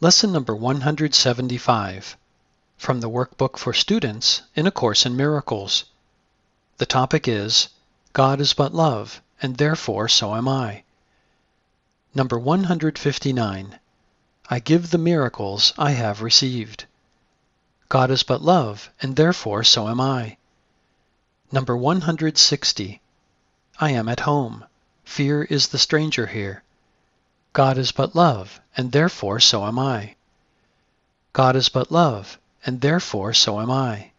Lesson number 175 from the Workbook for Students in A Course in Miracles. The topic is, God is but love, and therefore so am I. Number 159. I give the miracles I have received. God is but love, and therefore so am I. Number 160. I am at home. Fear is the stranger here. God is but love, and therefore so am I. God is but love, and therefore so am I.